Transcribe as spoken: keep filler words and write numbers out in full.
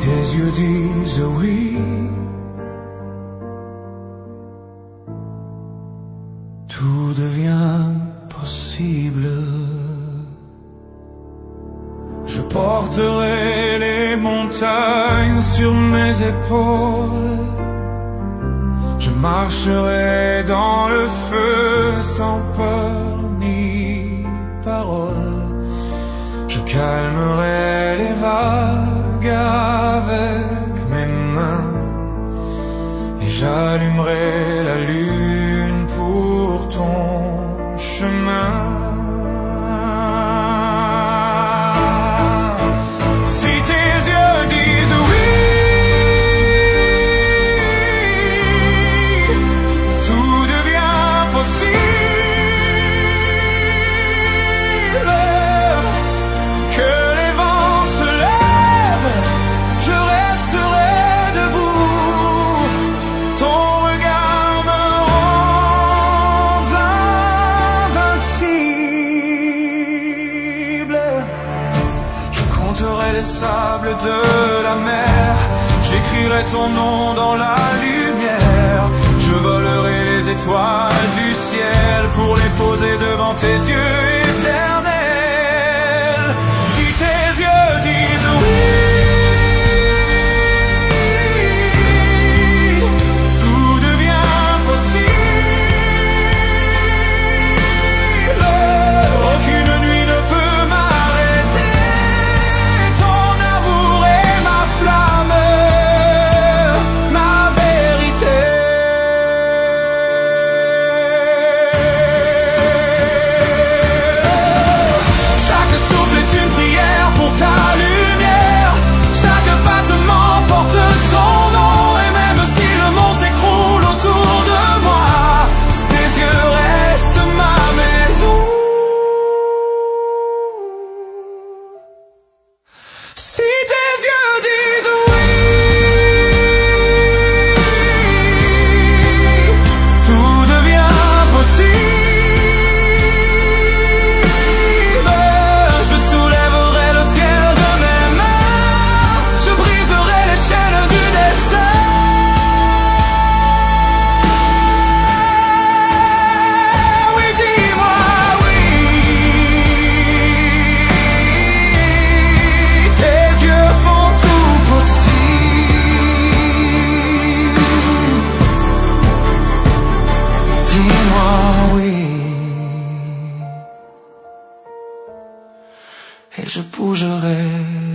tes yeux disent oui, tout devient possible. Je porterai les montagnes sur mes épaules, je marcherai dans le feu sans peur ni parole. Je calmerai les vagues avec mes mains et j'allumerai la lune pour ton chemin. Si tes yeux disent oui, tout devient possible. Que les vents se lèvent, je resterai debout. Ton regard me rend invincible. Je compterai les sables de la mer, j'écrirai ton nom dans la lumière. Je volerai les étoiles du ciel pour les poser devant tes yeux éternels. Si tes yeux disent oui, tout devient possible. Aucune nuit ne peut m'arrêter, ton amour est ma flamme, ma vérité. Chaque souffle est une prière pour ta lumière, chaque battement porte ton nom. Et même si le monde s'écroule autour de moi, tes yeux restent ma maison. Si tes yeux disent oui, tout devient possible. Je soulèverai le ciel de mes mains, je briserai les chaînes du destin. Oui, dis-moi oui, tes yeux font tout possible. Dis-moi oui, et je bougerai